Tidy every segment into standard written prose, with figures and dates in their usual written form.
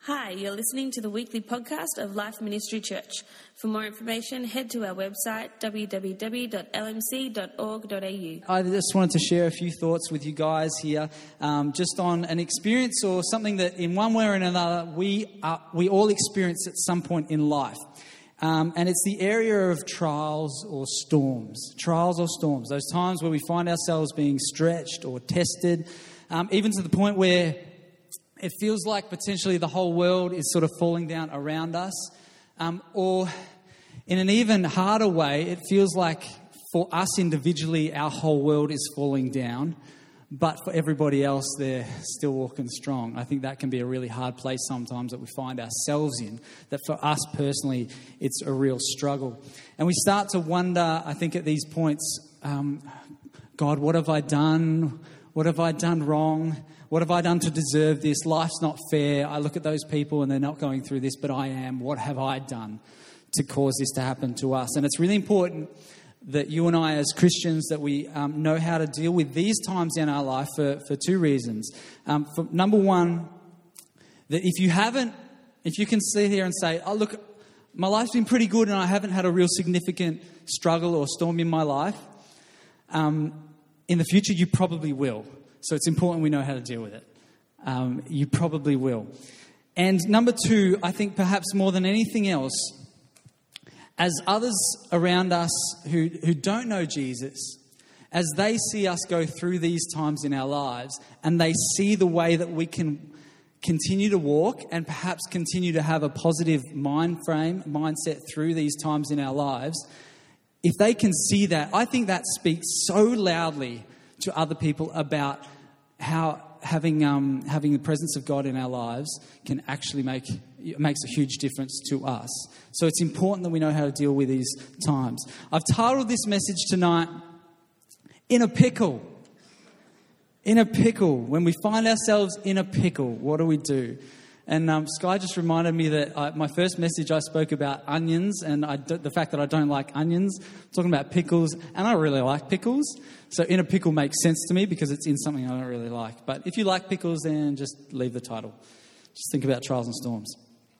Hi, you're listening to the weekly podcast of Life Ministry Church. For more information, head to our website, www.lmc.org.au. I just wanted to share a few thoughts with you guys here, just on an experience or something that in one way or another we all experience at some point in life. And it's the area of trials or storms. Trials or storms. Those times where we find ourselves being stretched or tested, even to the point where it feels like potentially the whole world is sort of falling down around us. Or in an even harder way, it feels like for us individually, our whole world is falling down. But for everybody else, they're still walking strong. I think that can be a really hard place sometimes that we find ourselves in. That for us personally, it's a real struggle. And we start to wonder, I think at these points, God, what have I done? What have I done wrong? What have I done to deserve this? Life's not fair. I look at those people and they're not going through this, but I am. What have I done to cause this to happen to us? And it's really important that you and I as Christians, that we know how to deal with these times in our life for two reasons. For number one, that if you can sit here and say, oh, look, my life's been pretty good and I haven't had a real significant struggle or storm in my life, in the future you probably will. So it's important we know how to deal with it. You probably will. And number two, I think perhaps more than anything else, as others around us who don't know Jesus, as they see us go through these times in our lives and they see the way that we can continue to walk and perhaps continue to have a positive mindset through these times in our lives, if they can see that, I think that speaks so loudly to other people about how having the presence of God in our lives can actually makes a huge difference to us. So it's important that we know how to deal with these times. I've titled this message tonight, In a Pickle. In a pickle. When we find ourselves in a pickle, what do we do? And Sky just reminded me that my first message I spoke about onions and the fact that I don't like onions. I'm talking about pickles, and I really like pickles. So in a pickle makes sense to me because it's in something I don't really like. But if you like pickles, then just leave the title. Just think about trials and storms.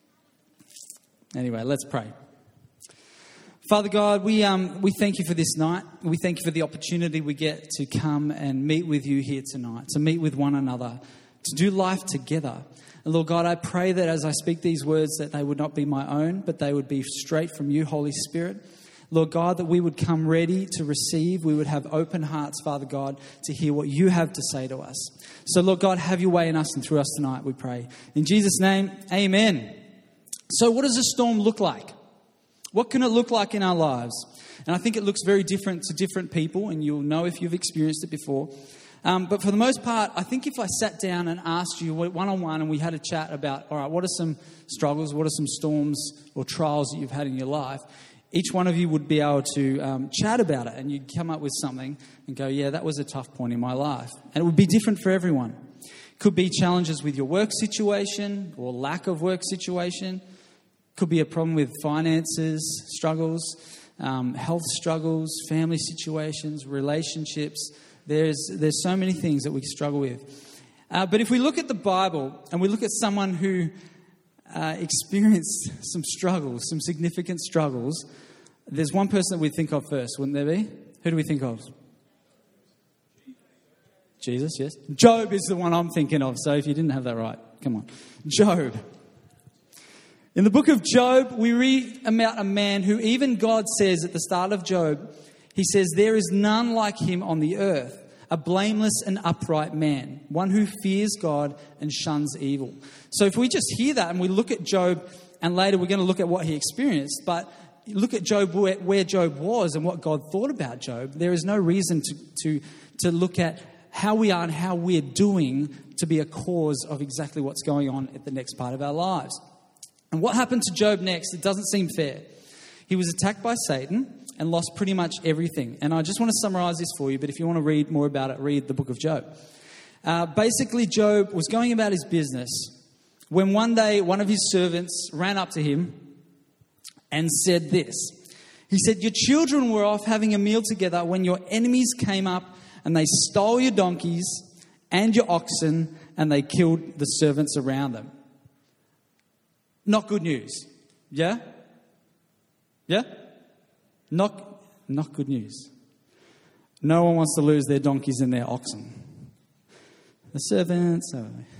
Anyway, let's pray. Father God, we thank you for this night. We thank you for the opportunity we get to come and meet with you here tonight, to meet with one another, to do life together. And Lord God, I pray that as I speak these words that they would not be my own, but they would be straight from you, Holy Spirit. Lord God, that we would come ready to receive. We would have open hearts, Father God, to hear what you have to say to us. So Lord God, have your way in us and through us tonight, we pray. In Jesus' name, amen. So what does a storm look like? What can it look like in our lives? And I think it looks very different to different people, and you'll know if you've experienced it before. But for the most part, I think if I sat down and asked you one-on-one and we had a chat about, all right, what are some struggles, what are some storms or trials that you've had in your life, each one of you would be able to chat about it, and you'd come up with something and go, yeah, that was a tough point in my life. And it would be different for everyone. Could be challenges with your work situation or lack of work situation. Could be a problem with finances, struggles, health struggles, family situations, relationships. There's so many things that we struggle with. But if we look at the Bible and we look at someone who experienced some struggles, some significant struggles, there's one person that we think of first, wouldn't there be? Who do we think of? Jesus, yes. Job is the one I'm thinking of, so if you didn't have that right, come on. Job. In the book of Job, we read about a man who even God says at the start of Job, he says, there is none like him on the earth, a blameless and upright man, one who fears God and shuns evil. So if we just hear that and we look at Job, and later we're going to look at what he experienced, but look at Job, where Job was and what God thought about Job, there is no reason to look at how we are and how we're doing to be a cause of exactly what's going on at the next part of our lives. And what happened to Job next, it doesn't seem fair. He was attacked by Satan and lost pretty much everything. And I just want to summarize this for you, but if you want to read more about it, read the book of Job. Basically, Job was going about his business when one day one of his servants ran up to him and said this. He said, your children were off having a meal together when your enemies came up and they stole your donkeys and your oxen and they killed the servants around them. Not good news. Yeah? Yeah? Not good news. No one wants to lose their donkeys and their oxen. The servants.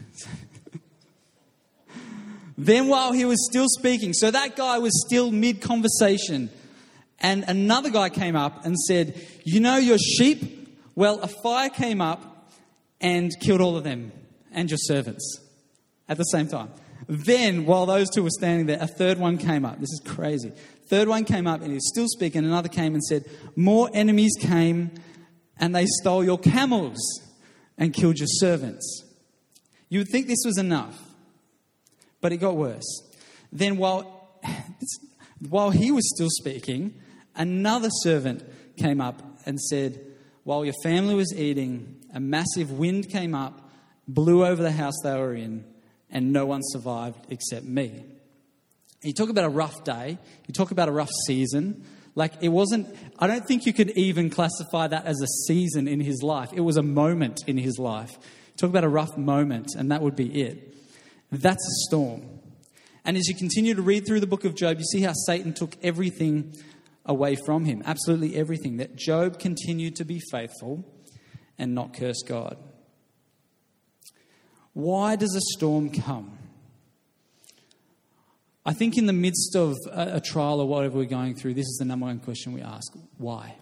Then while he was still speaking, so that guy was still mid-conversation, and another guy came up and said, you know your sheep? Well, a fire came up and killed all of them and your servants at the same time. Then, while those two were standing there, a third one came up. This is crazy. Third one came up and he was still speaking. Another came and said, more enemies came and they stole your camels and killed your servants. You would think this was enough, but it got worse. Then while he was still speaking, another servant came up and said, while your family was eating, a massive wind came up, blew over the house they were in, and no one survived except me. You talk about a rough day. You talk about a rough season. Like it wasn't, I don't think you could even classify that as a season in his life. It was a moment in his life. You talk about a rough moment, and that would be it. That's a storm. And as you continue to read through the book of Job, you see how Satan took everything away from him. Absolutely everything. That Job continued to be faithful and not curse God. Why does a storm come? I think in the midst of a trial or whatever we're going through, this is the number one question we ask. Why?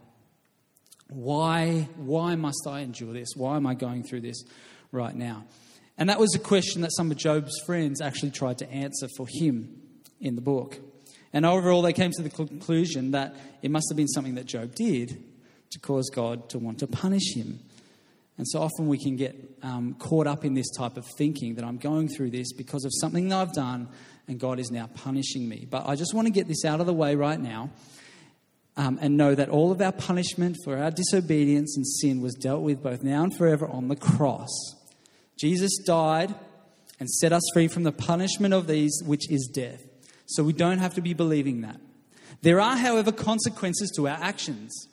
Why must I endure this? Why am I going through this right now? And that was a question that some of Job's friends actually tried to answer for him in the book. And overall, they came to the conclusion that it must have been something that Job did to cause God to want to punish him. And so often we can get caught up in this type of thinking that I'm going through this because of something that I've done and God is now punishing me. But I just want to get this out of the way right now and know that all of our punishment for our disobedience and sin was dealt with both now and forever on the cross. Jesus died and set us free from the punishment of these, which is death. So we don't have to be believing that. There are, however, consequences to our actions.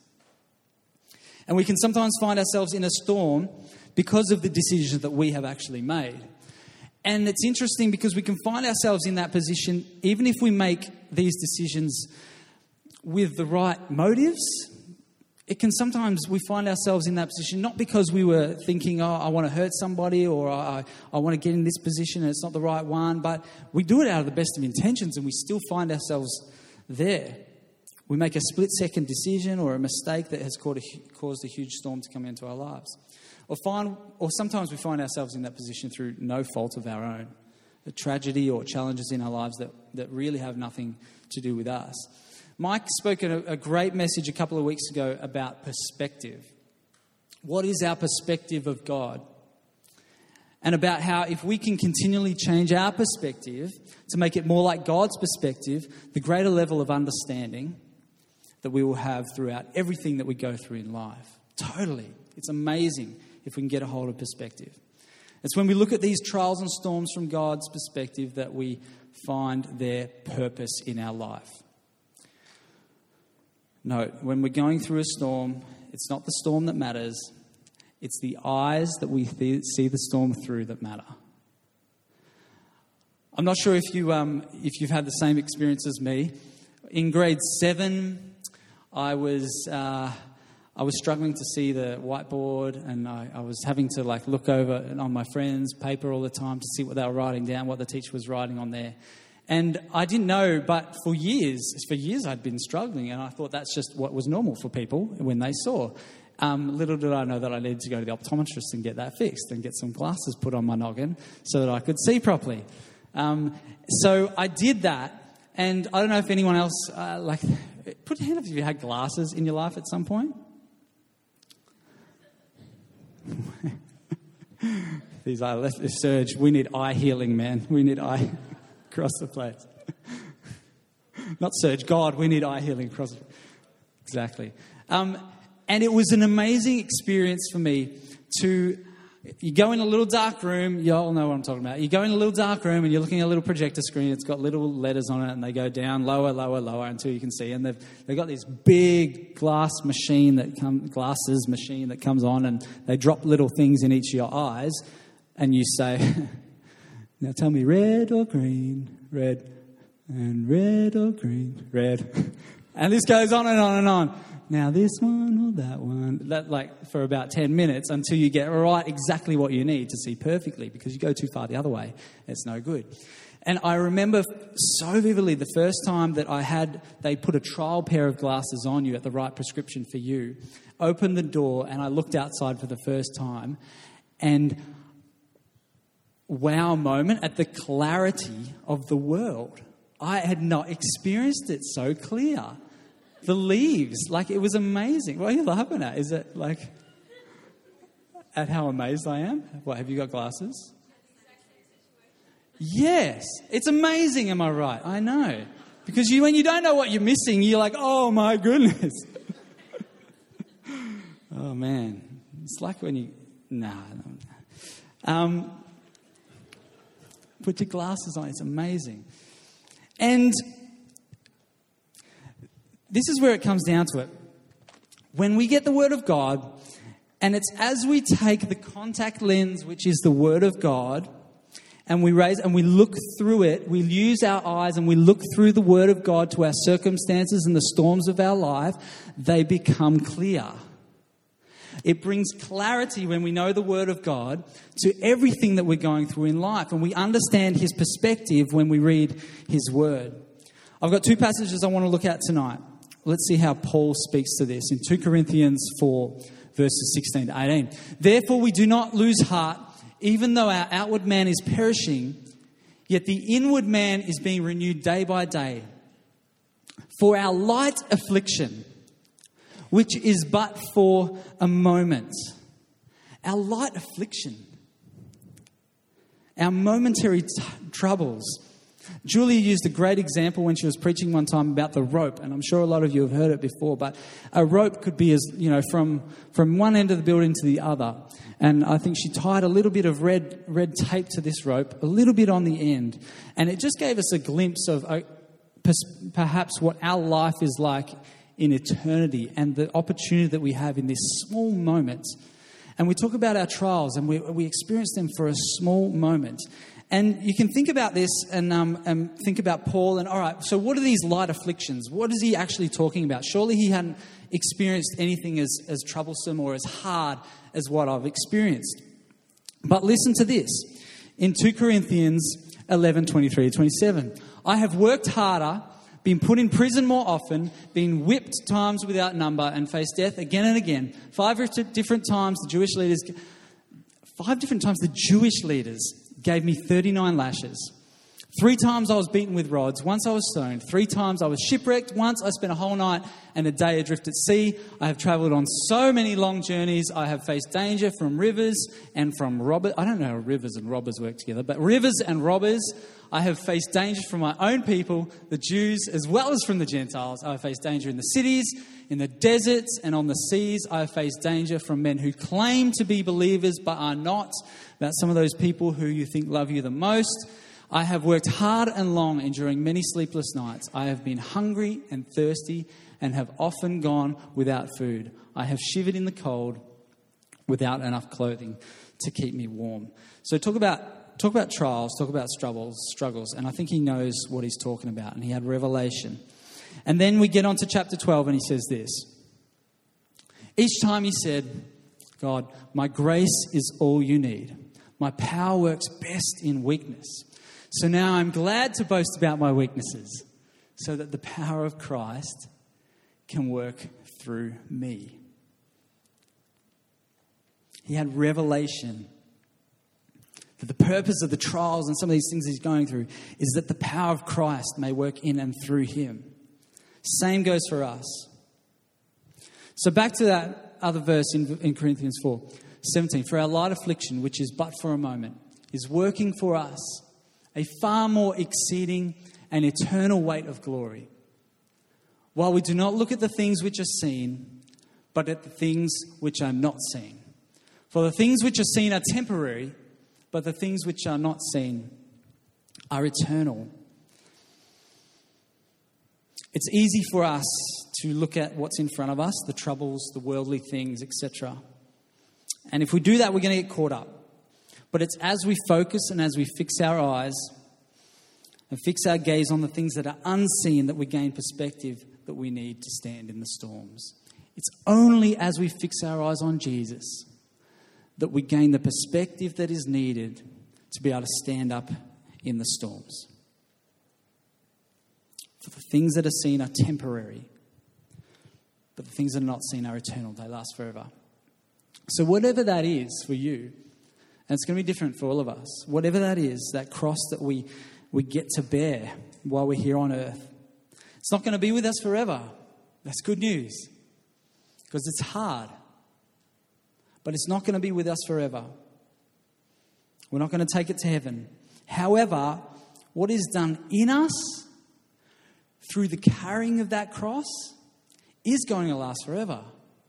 And we can sometimes find ourselves in a storm because of the decisions that we have actually made. And it's interesting because we can find ourselves in that position even if we make these decisions with the right motives. It can sometimes we find ourselves in that position not because we were thinking, oh, I want to hurt somebody or I want to get in this position and it's not the right one. But we do it out of the best of intentions and we still find ourselves there. We make a split-second decision or a mistake that has caused a huge storm to come into our lives. Or sometimes we find ourselves in that position through no fault of our own. A tragedy or challenges in our lives that really have nothing to do with us. Mike spoke a great message a couple of weeks ago about perspective. What is our perspective of God? And about how if we can continually change our perspective to make it more like God's perspective, the greater level of understanding that we will have throughout everything that we go through in life. Totally. It's amazing if we can get a hold of perspective. It's when we look at these trials and storms from God's perspective that we find their purpose in our life. Note, when we're going through a storm, it's not the storm that matters. It's the eyes that we see the storm through that matter. I'm not sure if you've had the same experience as me. In grade 7, I was struggling to see the whiteboard, and I was having to look over on my friends' paper all the time to see what they were writing down, what the teacher was writing on there. And I didn't know, but for years I'd been struggling, and I thought that's just what was normal for people when they saw. Little did I know that I needed to go to the optometrist and get that fixed and get some glasses put on my noggin so that I could see properly. So I did that, and I don't know if anyone else, put your hand up if you had glasses in your life at some point. These are Serge. We need eye healing, man. We need eye across the place. Not Serge. God, we need eye healing across. Exactly. And it was an amazing experience for me you go in a little dark room. You all know what I'm talking about. You go in a little dark room and you're looking at a little projector screen. It's got little letters on it and they go down lower, lower, lower until you can see. And they've got this big glasses machine that comes on, and they drop little things in each of your eyes. And you say, now tell me red or green? Red. And red or green? Red. And this goes on and on and on. Now this one or that one. That, like, for about 10 minutes until you get right exactly what you need to see perfectly, because you go too far the other way, it's no good. And I remember so vividly the first time that they put a trial pair of glasses on you at the right prescription for you, opened the door, and I looked outside for the first time, and wow moment at the clarity of the world. I had not experienced it so clear. The leaves, like, it was amazing. What are you laughing at? Is it like at how amazed I am? What, have you got glasses? Yes, it's amazing, am I right? I know. Because when you don't know what you're missing, you're like, oh my goodness. Oh man, it's like when you, put your glasses on, it's amazing. And this is where it comes down to it. When we get the Word of God, and it's as we take the contact lens, which is the Word of God, and we look through it, we use our eyes and we look through the Word of God to our circumstances and the storms of our life, they become clear. It brings clarity when we know the Word of God to everything that we're going through in life, and we understand His perspective when we read His Word. I've got two passages I want to look at tonight. Let's see how Paul speaks to this in 2 Corinthians 4, verses 16 to 18. Therefore we do not lose heart, even though our outward man is perishing, yet the inward man is being renewed day by day. For our light affliction, which is but for a moment. Our light affliction. Our momentary troubles. Julia used a great example when she was preaching one time about the rope, and I'm sure a lot of you have heard it before, but a rope could be, from one end of the building to the other. And I think she tied a little bit of red tape to this rope, a little bit on the end. And it just gave us a glimpse of perhaps what our life is like in eternity and the opportunity that we have in this small moment. And we talk about our trials and we experience them for a small moment. And you can think about this and think about Paul and, all right, so what are these light afflictions? What is he actually talking about? Surely he hadn't experienced anything as troublesome or as hard as what I've experienced. But listen to this. In 2 Corinthians 11, 23 to 27, I have worked harder, been put in prison more often, been whipped times without number, and faced death again and again. 5 different times the Jewish leaders gave me 39 lashes. 3 times I was beaten with rods. Once I was stoned. 3 times I was shipwrecked. Once I spent a whole night and a day adrift at sea. I have travelled on so many long journeys. I have faced danger from rivers and from robbers. I don't know how rivers and robbers work together, but rivers and robbers. I have faced danger from my own people, the Jews, as well as from the Gentiles. I have faced danger in the cities, in the deserts, and on the seas. I have faced danger from men who claim to be believers but are not. That's some of those people who you think love you the most. I have worked hard and long, enduring many sleepless nights. I have been hungry and thirsty and have often gone without food. I have shivered in the cold without enough clothing to keep me warm. So talk about trials, talk about struggles, and I think he knows what he's talking about, and he had revelation. And then we get on to chapter 12, and he says this. Each time he said, God, my grace is all you need. My power works best in weakness. So now I'm glad to boast about my weaknesses so that the power of Christ can work through me. He had revelation that the purpose of the trials and some of these things he's going through is that the power of Christ may work in and through him. Same goes for us. So back to that other verse in Corinthians 4:17. For our light affliction, which is but for a moment, is working for us a far more exceeding and eternal weight of glory. While we do not look at the things which are seen, but at the things which are not seen. For the things which are seen are temporary, but the things which are not seen are eternal. It's easy for us to look at what's in front of us, the troubles, the worldly things, etc. And if we do that, we're going to get caught up. But it's as we focus and as we fix our eyes and fix our gaze on the things that are unseen that we gain perspective that we need to stand in the storms. It's only as we fix our eyes on Jesus that we gain the perspective that is needed to be able to stand up in the storms. For the things that are seen are temporary, but the things that are not seen are eternal. They last forever. So whatever that is for you, and it's going to be different for all of us, whatever that is, that cross that we get to bear while we're here on earth, it's not going to be with us forever. That's good news, because it's hard. But it's not going to be with us forever. We're not going to take it to heaven. However, what is done in us through the carrying of that cross is going to last forever.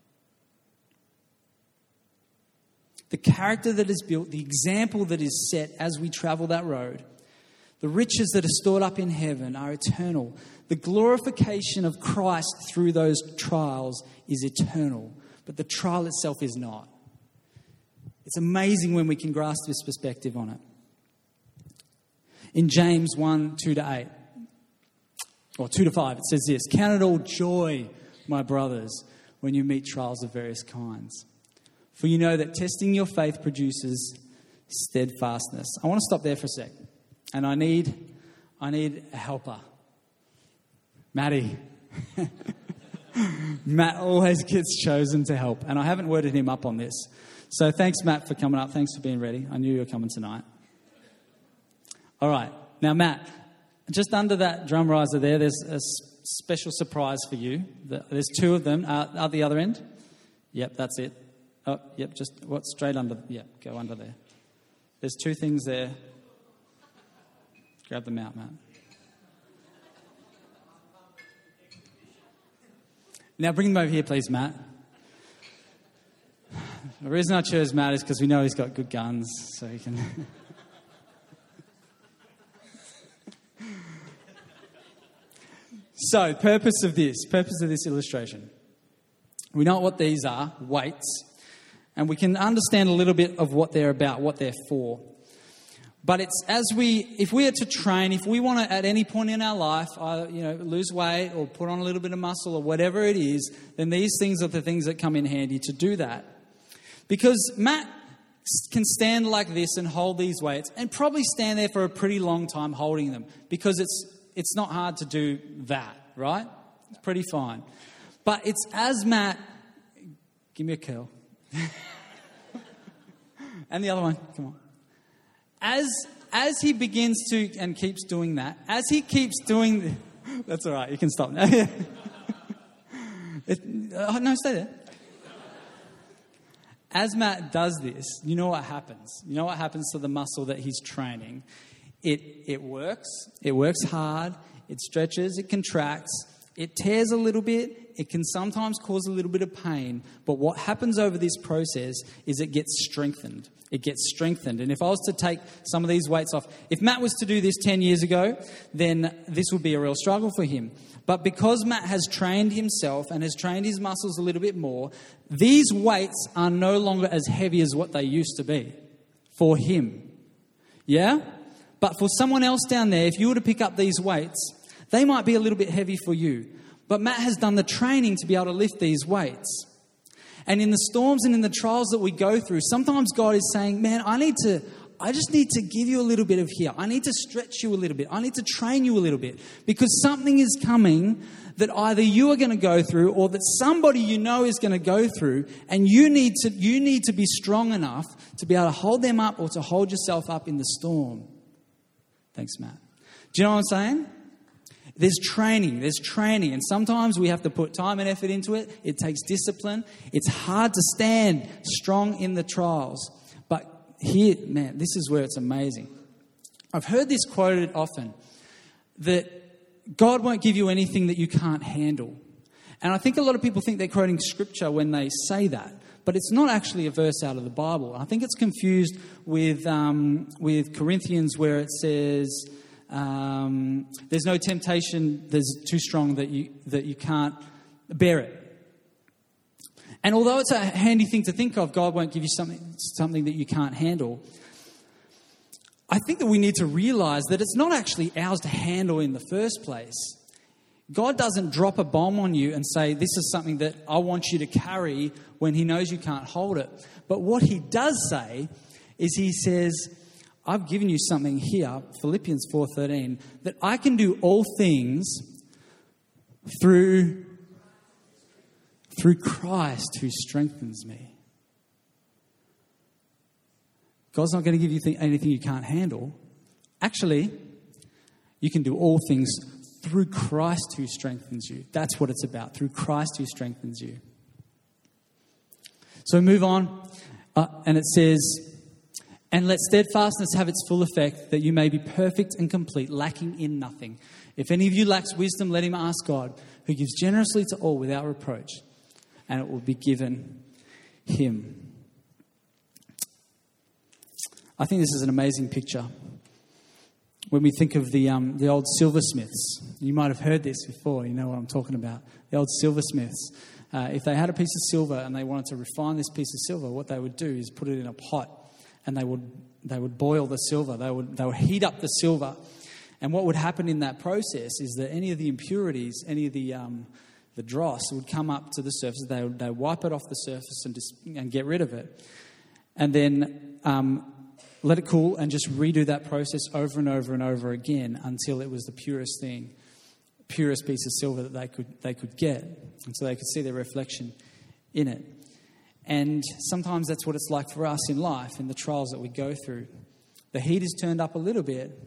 The character that is built, the example that is set as we travel that road, the riches that are stored up in heaven are eternal. The glorification of Christ through those trials is eternal, but the trial itself is not. It's amazing when we can grasp this perspective on it. In James 1, 2-8, or 2-5, it says this: "Count it all joy, my brothers, when you meet trials of various kinds. For you know that testing your faith produces steadfastness." I want to stop there for a sec. And I need a helper. Maddie. Matt always gets chosen to help. And I haven't worded him up on this. So thanks, Matt, for coming up. Thanks for being ready. I knew you were coming tonight. All right. Now, Matt, just under that drum riser there's a special surprise for you. There's two of them. At the other end? Yep, that's it. Oh, yep, just straight under. Yep, go under there. There's two things there. Grab them out, Matt. Now bring them over here, please, Matt. The reason I chose Matt is because we know he's got good guns, so he can... So, purpose of this illustration. We know what these are, weights, and we can understand a little bit of what they're about, what they're for. But it's if we are to train, if we want to at any point in our life, lose weight or put on a little bit of muscle or whatever it is, then these things are the things that come in handy to do that. Because Matt can stand like this and hold these weights and probably stand there for a pretty long time holding them, because it's not hard to do that, right? It's pretty fine. But it's as Matt, give me a curl. And the other one, come on. As he begins to and keeps doing that, as he keeps doing, that's all right, you can stop now. No, stay there. As Matt does this, you know what happens. You know what happens to the muscle that he's training. It works. It works hard. It stretches. It contracts. It tears a little bit. It can sometimes cause a little bit of pain. But what happens over this process is it gets strengthened. It gets strengthened. And if I was to take some of these weights off, if Matt was to do this 10 years ago, then this would be a real struggle for him. But because Matt has trained himself and has trained his muscles a little bit more, these weights are no longer as heavy as what they used to be for him. Yeah? But for someone else down there, if you were to pick up these weights, they might be a little bit heavy for you. But Matt has done the training to be able to lift these weights. And in the storms and in the trials that we go through, sometimes God is saying, man, I just need to give you a little bit of here. I need to stretch you a little bit. I need to train you a little bit, because something is coming that either you are going to go through or that somebody you know is going to go through, and you need to be strong enough to be able to hold them up or to hold yourself up in the storm. Thanks, Matt. Do you know what I'm saying? There's training, and sometimes we have to put time and effort into it. It takes discipline. It's hard to stand strong in the trials. But here, man, this is where it's amazing. I've heard this quoted often, that God won't give you anything that you can't handle. And I think a lot of people think they're quoting scripture when they say that. But it's not actually a verse out of the Bible. I think it's confused with Corinthians, where it says... there's no temptation that's too strong that you can't bear it. And although it's a handy thing to think of, God won't give you something that you can't handle, I think that we need to realize that it's not actually ours to handle in the first place. God doesn't drop a bomb on you and say, this is something that I want you to carry, when he knows you can't hold it. But what he does say is he says, I've given you something here, Philippians 4:13, that I can do all things through Christ who strengthens me. God's not going to give you anything you can't handle. Actually, you can do all things through Christ who strengthens you. That's what it's about, through Christ who strengthens you. So we move on, and it says, and let steadfastness have its full effect, that you may be perfect and complete, lacking in nothing. If any of you lacks wisdom, let him ask God, who gives generously to all without reproach, and it will be given him. I think this is an amazing picture. When we think of the old silversmiths, you might have heard this before, you know what I'm talking about. The old silversmiths, if they had a piece of silver and they wanted to refine this piece of silver, what they would do is put it in a pot, and they would boil the silver. They would heat up the silver, and what would happen in that process is that any of the impurities, any of the dross would come up to the surface. They would wipe it off the surface and get rid of it, and then let it cool and just redo that process over and over and over again until it was the purest piece of silver that they could get, and so they could see their reflection in it. And sometimes that's what it's like for us in life, in the trials that we go through. The heat is turned up a little bit,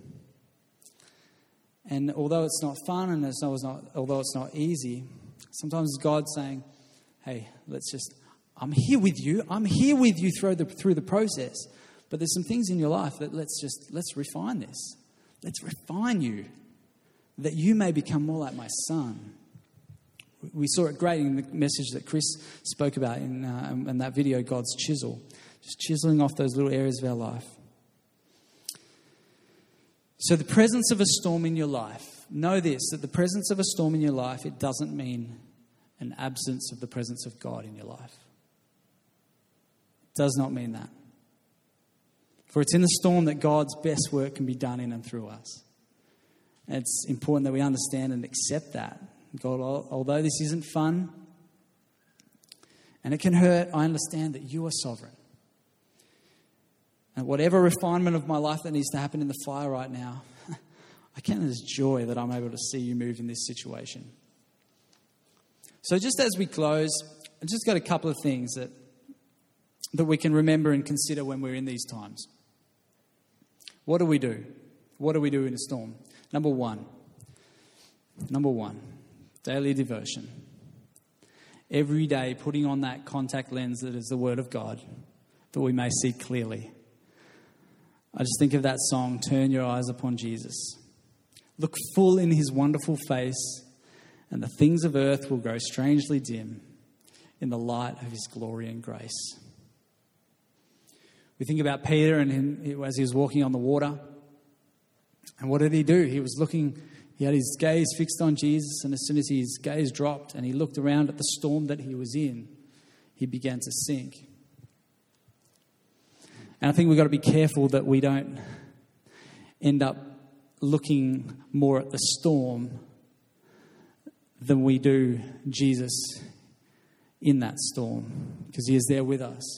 and although it's not fun and although it's not easy, sometimes God's saying, hey, I'm here with you. I'm here with you through the process. But there's some things in your life that let's refine this. Let's refine you, that you may become more like my son. We saw it great in the message that Chris spoke about in that video, God's chisel. Just chiseling off those little areas of our life. So the presence of a storm in your life, know this, that the presence of a storm in your life, it doesn't mean an absence of the presence of God in your life. It does not mean that. For it's in the storm that God's best work can be done in and through us. And it's important that we understand and accept that. God, although this isn't fun and it can hurt, I understand that you are sovereign. And whatever refinement of my life that needs to happen in the fire right now, I count it as joy that I'm able to see you move in this situation. So just as we close, I've just got a couple of things that we can remember and consider when we're in these times. What do we do? What do we do in a storm? Number one, daily devotion. Every day putting on that contact lens that is the Word of God, that we may see clearly. I just think of that song, Turn Your Eyes Upon Jesus. Look full in his wonderful face, and the things of earth will grow strangely dim in the light of his glory and grace. We think about Peter and him as he was walking on the water. And what did he do? He was looking, he had his gaze fixed on Jesus, and as soon as his gaze dropped and he looked around at the storm that he was in, he began to sink. And I think we've got to be careful that we don't end up looking more at the storm than we do Jesus in that storm, because he is there with us.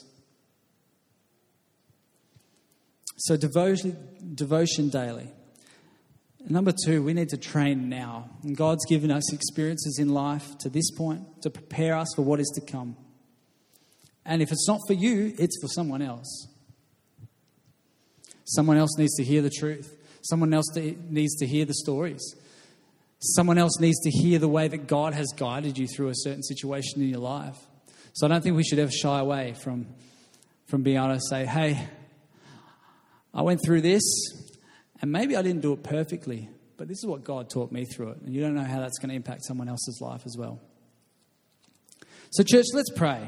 So devotion daily. Number two, we need to train now. And God's given us experiences in life to this point to prepare us for what is to come. And if it's not for you, it's for someone else. Someone else needs to hear the truth. Someone else needs to hear the stories. Someone else needs to hear the way that God has guided you through a certain situation in your life. So I don't think we should ever shy away from being able to say, hey, I went through this, and maybe I didn't do it perfectly, but this is what God taught me through it. And you don't know how that's going to impact someone else's life as well. So church, let's pray.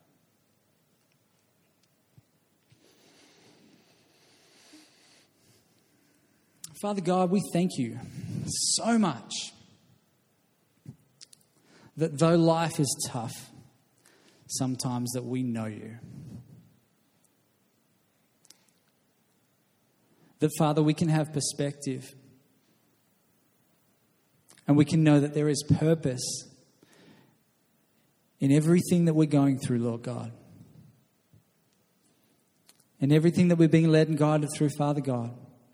Father God, we thank you so much that though life is tough, sometimes that we know you. that, Father, we can have perspective. And we can know that there is purpose in everything that we're going through, Lord God. And everything that we're being led and guided through, Father God.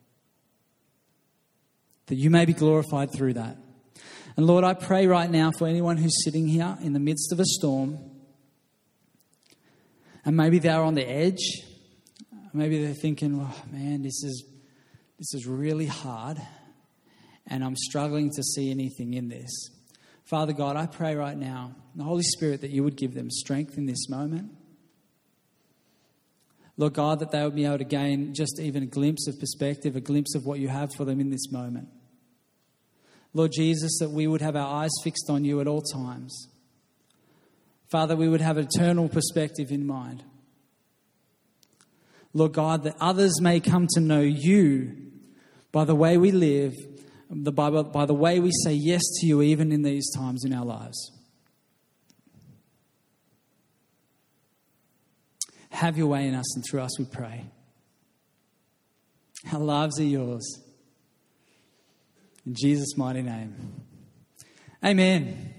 That you may be glorified through that. And Lord, I pray right now for anyone who's sitting here in the midst of a storm. And maybe they're on the edge. Maybe they're thinking, oh man, this is really hard. And I'm struggling to see anything in this. Father God, I pray right now, the Holy Spirit, that you would give them strength in this moment. Lord God, that they would be able to gain just even a glimpse of perspective, a glimpse of what you have for them in this moment. Lord Jesus, that we would have our eyes fixed on you at all times. Father, we would have eternal perspective in mind. Lord God, that others may come to know you by the way we live, by the way we say yes to you even in these times in our lives. Have your way in us and through us, we pray. Our lives are yours. In Jesus' mighty name. Amen.